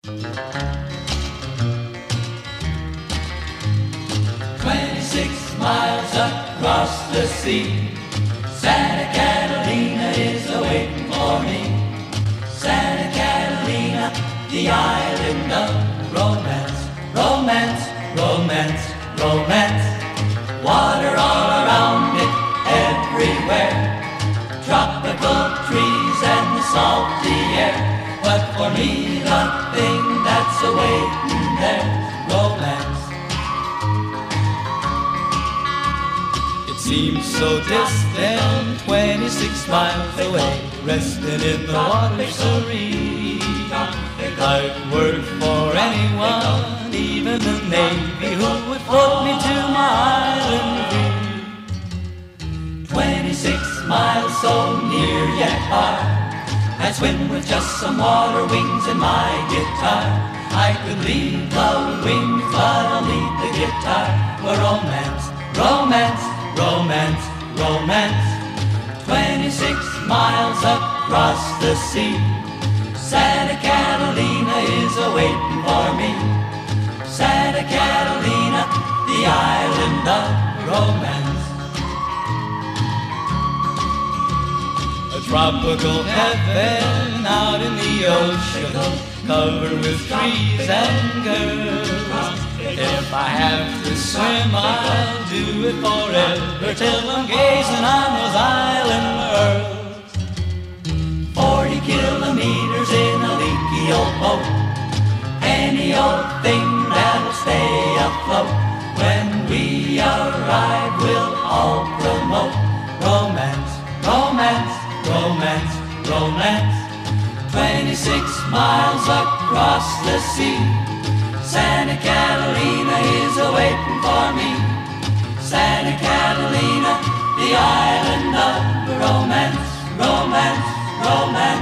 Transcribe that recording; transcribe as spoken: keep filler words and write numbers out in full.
Twenty-six miles across the sea, Santa Catalina is awaiting for me. Santa Catalina, the island of romance, romance, romance, romance. Water all around it, everywhere. Tropical trees and the salty air. But for me, the thing that's awaiting there's romance. It seems so distant, twenty-six miles away, resting in the water serene. I'd work for anyone, even the Navy, who would float me to my island green. Twenty-six miles so near yet far, I'd swim with just some water wings and my guitar. I could leave the wings, but I'll leave the guitar for romance, romance, romance, romance. Twenty-six miles across the sea, Santa Catalina is awaiting for me. Santa Catalina, the island of romance. A tropical heaven out in the ocean, covered with trees and girls. If I have to swim, I'll do it forever, till I'm gazing on those island worlds. Forty kilometers in a leaky old boat, any old thing that'll stay afloat. When we arrive, we'll all promote romance, romance, romance, romance. Twenty-six miles across the sea, Santa Catalina is awaiting for me. Santa Catalina, the island of romance, romance, romance.